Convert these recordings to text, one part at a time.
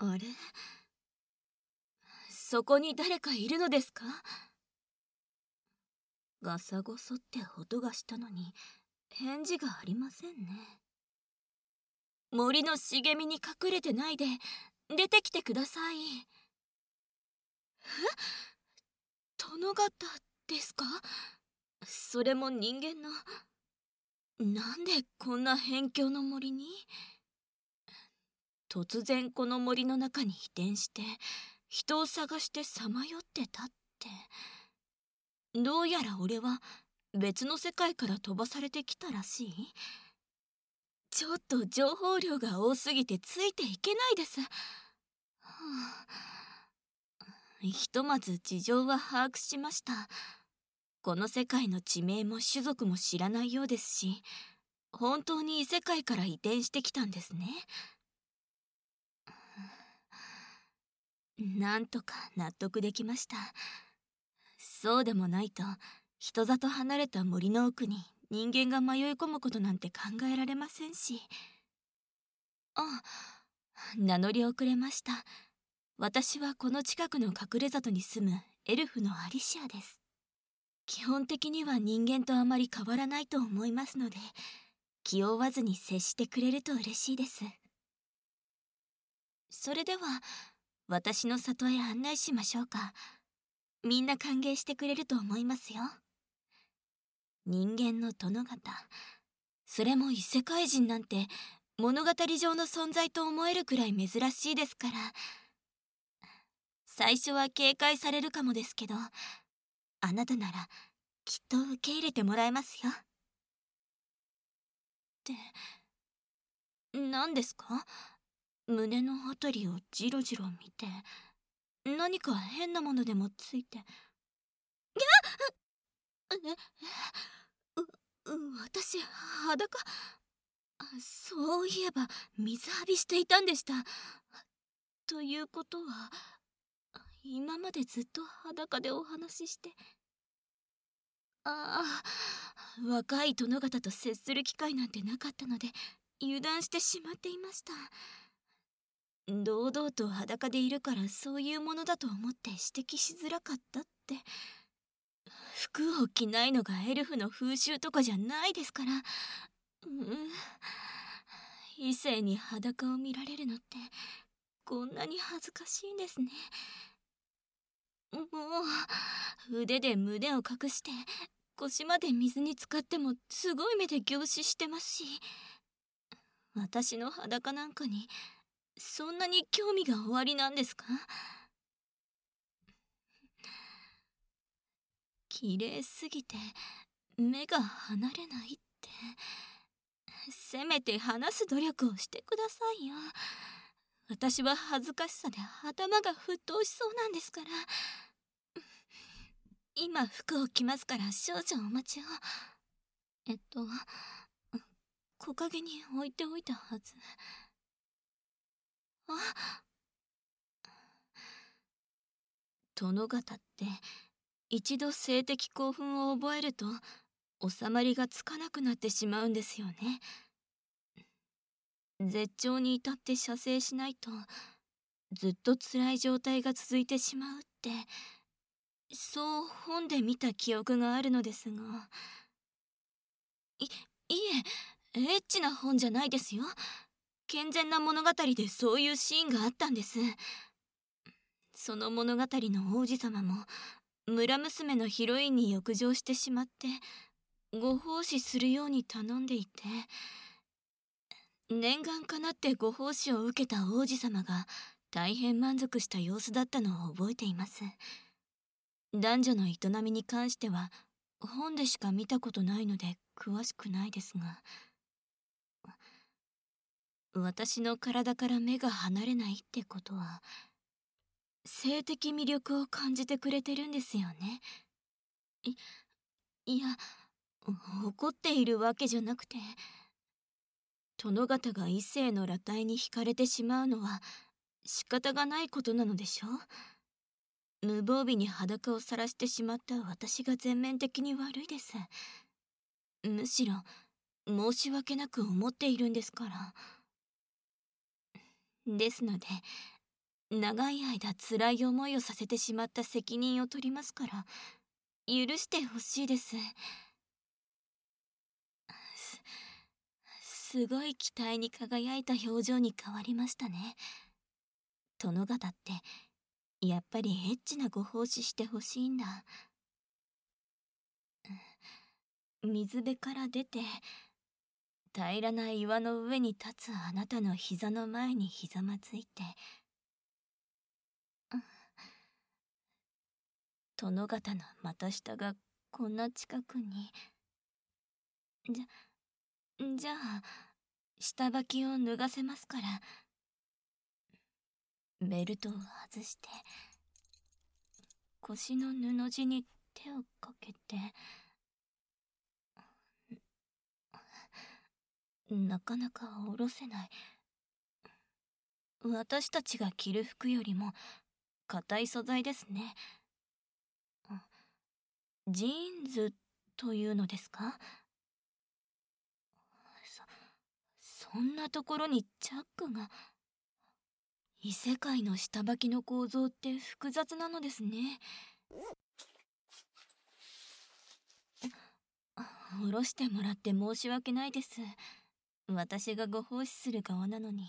あれ、そこに誰かいるのですか？ガサゴソって音がしたのに返事がありませんね。森の茂みに隠れてないで出てきてください。殿方ですか？それも人間の。なんでこんな辺境の森に？突然この森の中に移転して人を探してさまよってたって。どうやら俺は別の世界から飛ばされてきたらしい。ちょっと情報量が多すぎてついていけないです。はあ、ひとまず事情は把握しました。この世界の地名も種族も知らないようですし、本当に異世界から移転してきたんですね。なんとか納得できました。そうでもないと人里離れた森の奥に人間が迷い込むことなんて考えられませんし。あ、名乗り遅れました。私はこの近くの隠れ里に住むエルフのアリシアです。基本的には人間とあまり変わらないと思いますので、気負わずに接してくれると嬉しいです。それでは私の里へ案内しましょうか。みんな歓迎してくれると思いますよ。人間の殿方、それも異世界人なんて物語上の存在と思えるくらい珍しいですから。最初は警戒されるかもですけど、あなたならきっと受け入れてもらえますよ。って何ですか？胸のあたりをジロジロ見て、何か変なものでもついて。私裸。そういえば水浴びしていたんでした。ということは今までずっと裸でお話しして。ああ、若い殿方と接する機会なんてなかったので油断してしまっていました。堂々と裸でいるからそういうものだと思って指摘しづらかったって。服を着ないのがエルフの風習とかじゃないですから。異性に裸を見られるのってこんなに恥ずかしいんですね。もう腕で胸を隠して腰まで水に浸かってもすごい目で凝視してますし、私の裸なんかにそんなに興味がおありなんですか？綺麗すぎて目が離れないって。せめて話す努力をしてくださいよ。私は恥ずかしさで頭が沸騰しそうなんですから。今服を着ますから少々お待ちを。木陰に置いておいたはず。あ、殿方って一度性的興奮を覚えると収まりがつかなくなってしまうんですよね。絶頂に至って射精しないとずっと辛い状態が続いてしまうって、そう本で見た記憶があるのですが。いえ、エッチな本じゃないですよ。健全な物語でそういうシーンがあったんです。その物語の王子様も村娘のヒロインに欲情してしまってご奉仕するように頼んでいて、念願かなってご奉仕を受けた王子様が大変満足した様子だったのを覚えています。男女の営みに関しては本でしか見たことないので詳しくないですが、私の体から目が離れないってことは性的魅力を感じてくれてるんですよね。いや、怒っているわけじゃなくて、殿方が異性の裸体に惹かれてしまうのは仕方がないことなのでしょ。無防備に裸を晒してしまった私が全面的に悪いです。むしろ申し訳なく思っているんですから。ですので長い間辛い思いをさせてしまった責任を取りますから、許してほしいです。すごい期待に輝いた表情に変わりましたね。殿方って、やっぱりエッチなご奉仕してほしいんだ。水辺から出て、平らな岩の上に立つあなたの膝の前にひざまずいて、殿方の股下がこんな近くに。じゃあ、下履きを脱がせますから。ベルトを外して、腰の布地に手をかけて、なかなか下ろせない。私たちが着る服よりも硬い素材ですね。ジーンズというのですか？そんなところにチャックが。異世界の下履きの構造って複雑なのですね。下ろしてもらって申し訳ないです。私がご奉仕する側なのに。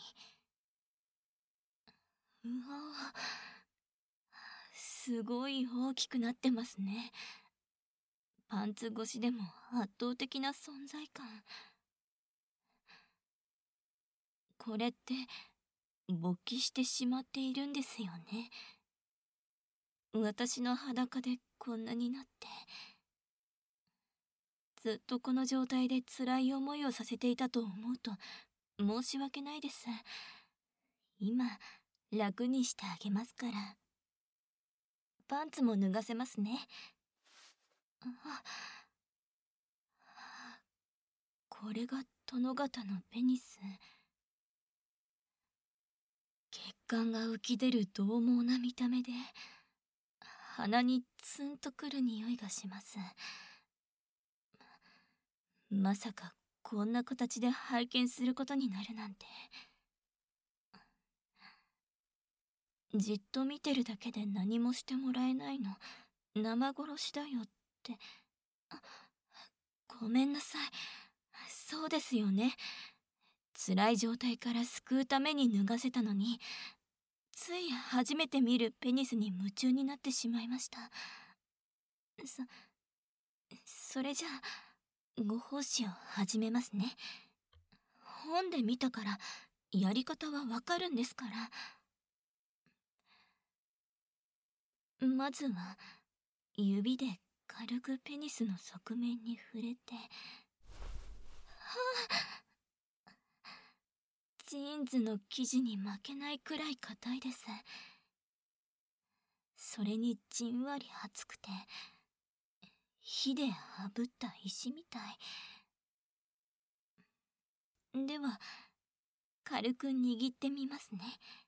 うわ、すごい大きくなってますね。パンツ越しでも圧倒的な存在感。これって勃起してしまっているんですよね。私の裸でこんなになって、ずっとこの状態で辛い思いをさせていたと思うと申し訳ないです。今楽にしてあげますから。パンツも脱がせますね。これが殿方のペニス。血管が浮き出る獰猛な見た目で、鼻にツンとくる匂いがします。まさかこんな形で拝見することになるなんて。じっと見てるだけで何もしてもらえないの生殺しだよって。ごめんなさい。そうですよね。辛い状態から救うために脱がせたのに、つい初めて見るペニスに夢中になってしまいました。それじゃあご奉仕を始めますね。本で見たからやり方はわかるんですから。まずは指で軽くペニスの側面に触れて、ジーンズの生地に負けないくらい硬いです。それにじんわり熱くて、火で炙った石みたい。では軽く握ってみますね。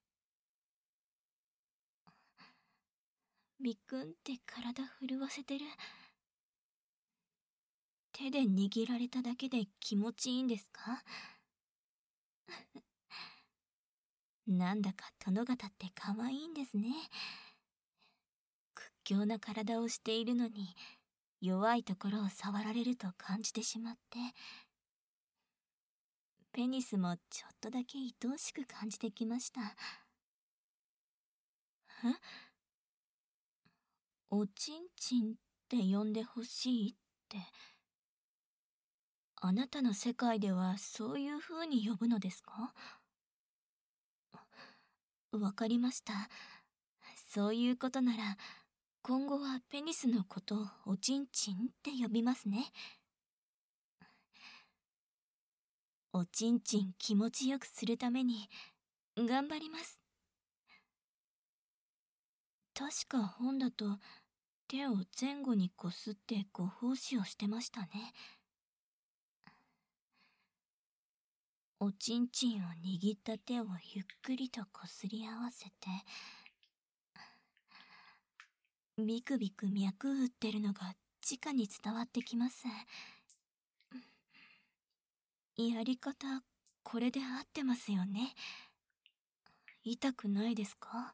ビクンって体震わせてる。手で握られただけで気持ちいいんですか？なんだか殿方って可愛いんですね。屈強な体をしているのに弱いところを触られると感じてしまって、ペニスもちょっとだけ愛おしく感じてきました。おちんちんって呼んでほしいって、あなたの世界ではそういう風に呼ぶのですか？わかりました。そういうことなら今後はペニスのことをおちんちんって呼びますね。おちんちん気持ちよくするために頑張ります。確か本だと手を前後にこすってご奉仕をしてましたね。おちんちんを握った手をゆっくりとこすり合わせて、ビクビク脈打ってるのが直に伝わってきます。やり方これで合ってますよね。 痛くないですか？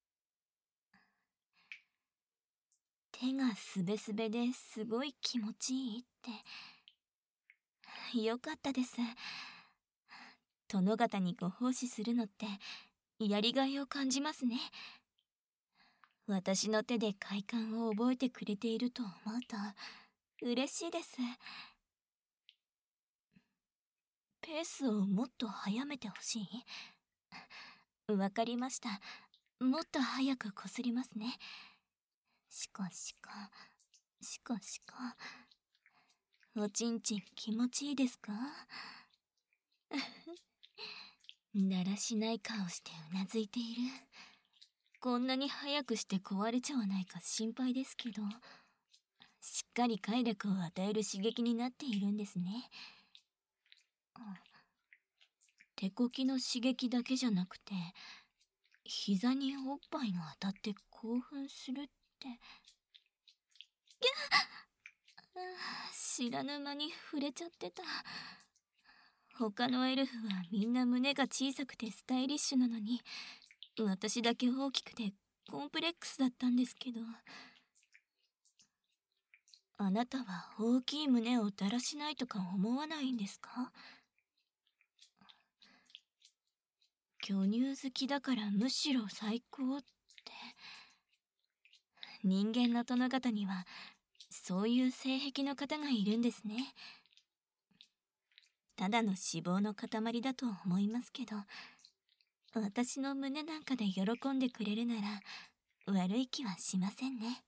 手がすべすべですごい気持ちいいって。よかったです。殿方にご奉仕するのってやりがいを感じますね。私の手で快感を覚えてくれていると思うと嬉しいです。ペースをもっと速めてほしい？わかりました。もっと早くこすりますね。シコシコ、シコシコ。おちんちん気持ちいいですか？だらしない顔してうなずいている。こんなに早くして壊れちゃわないか心配ですけど、しっかり快楽を与える刺激になっているんですね。手こきの刺激だけじゃなくて、膝におっぱいが当たって興奮するって。知らぬ間に触れちゃってた。他のエルフはみんな胸が小さくてスタイリッシュなのに、私だけ大きくてコンプレックスだったんですけど。あなたは大きい胸をだらしないとか思わないんですか？巨乳好きだからむしろ最高って。人間の殿方にはそういう性癖の方がいるんですね。ただの脂肪の塊だと思いますけど、私の胸なんかで喜んでくれるなら悪い気はしませんね。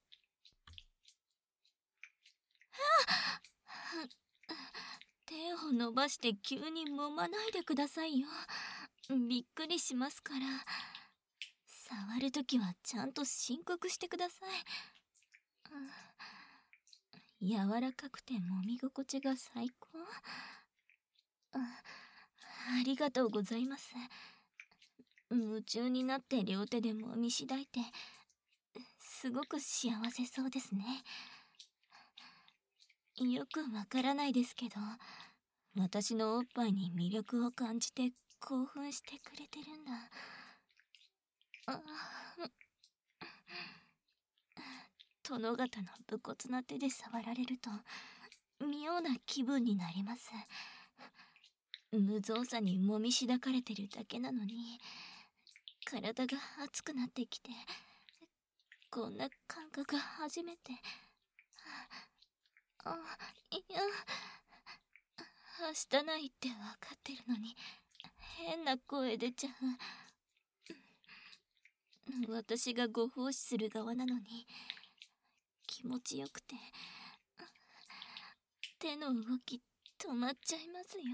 手を伸ばして急に揉まないでくださいよ。びっくりしますから。触るときはちゃんと申告してください。柔らかくて揉み心地が最高。ありがとうございます。夢中になって両手で揉みしだいて、すごく幸せそうですね。よくわからないですけど、私のおっぱいに魅力を感じて興奮してくれてるんだ。殿方の武骨な手で触られると妙な気分になります。無造作にもみしだかれてるだけなのに、体が熱くなってきて、こんな感覚初めて。いや、はしたないって分かってるのに変な声出ちゃう。私がご奉仕する側なのに気持ちよくて、手の動き止まっちゃいますよ。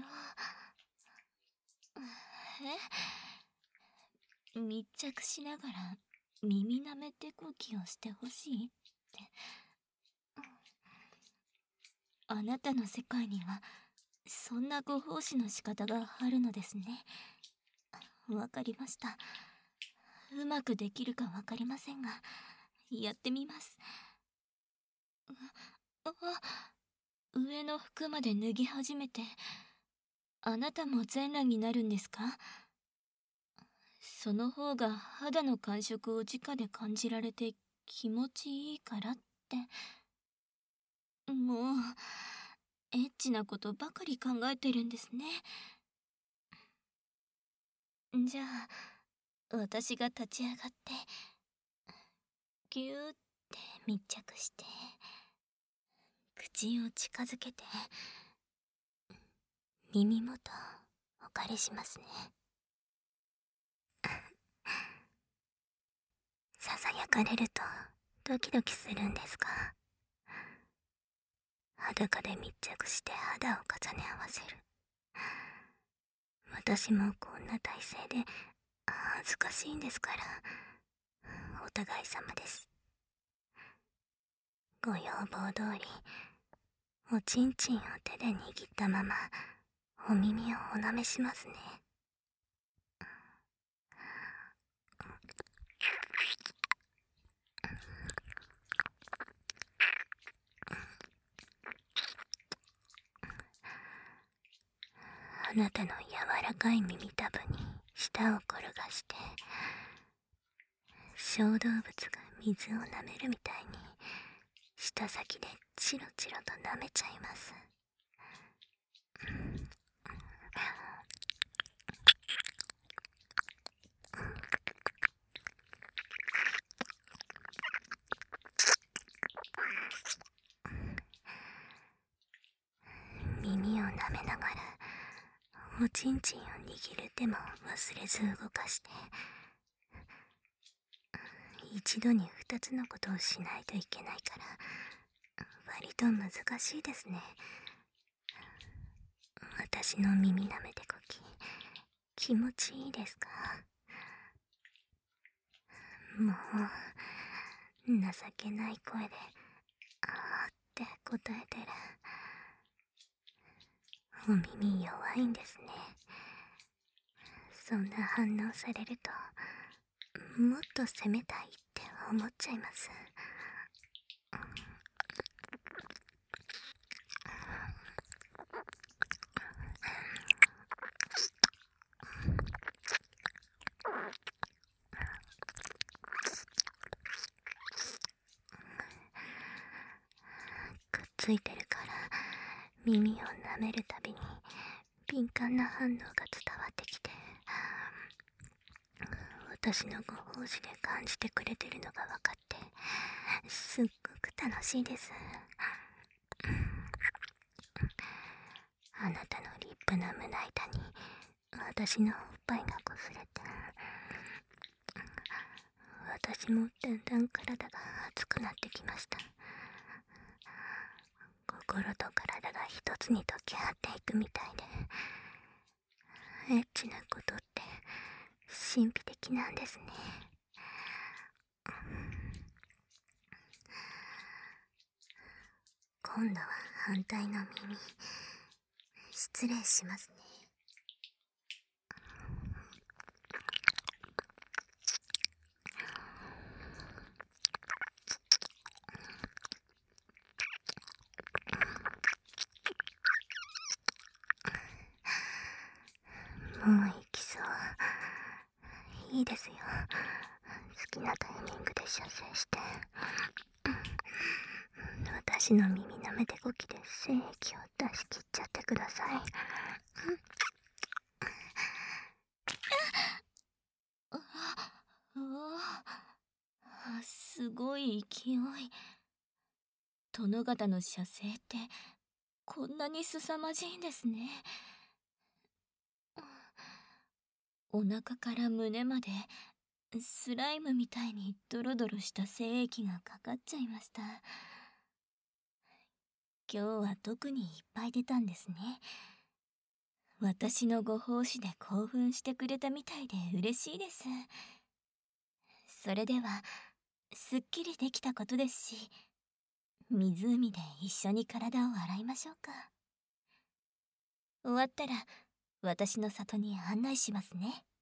密着しながら耳舐め手こきをしてほしいって。あなたの世界にはそんなご奉仕の仕方があるのですね。わかりました。うまくできるかわかりませんが、やってみます。上の服まで脱ぎ始めて、あなたも全裸になるんですか？その方が肌の感触を直で感じられて気持ちいいからって。もう、エッチなことばかり考えてるんですね。じゃあ、私が立ち上がって、ぎゅーって密着して、口を近づけて、耳元お借りしますね。ささやかれるとドキドキするんですか？裸で密着して肌を重ね合わせる。私もこんな体勢で恥ずかしいんですから、お互い様です。ご要望通り、おちんちんを手で握ったままお耳をお舐めしますね。あなたの柔らかい耳たぶに舌を転がして小動物が水を舐めるみたいに舌先でチロチロと舐めちゃいます。耳を舐めながらおちんちんを握る手も忘れず動かして、一度に二つのことをしないといけないから割と難しいですね。私の耳舐めてこき気持ちいいですか？もう情けない声であーって答えてる。お耳弱いんですね。そんな反応されるともっと責めたいって思っちゃいます。くっついてるから耳を舐めるたびに敏感な反応が伝わってきて、私のご奉仕で感じてくれてるのが分かってすっごく楽しいです。あなたの立派な胸板に私のおっぱいがこすれて、私もだんだん体が熱くなってきました。心と体が一つに溶け合っていくみたいで、エッチなことって神秘的なんですね。今度は反対の耳失礼しますね。もう行きそう。いいですよ。好きなタイミングで射精して私の耳舐めてこきで精液を出し切っちゃってください。 すごい勢い。殿方の射精ってこんなに凄まじいんですね。お腹から胸までスライムみたいにドロドロした精液がかかっちゃいました。今日は特にいっぱい出たんですね。私のご奉仕で興奮してくれたみたいで嬉しいです。それではすっきりできたことですし、湖で一緒に体を洗いましょうか。終わったら私の里に案内しますね。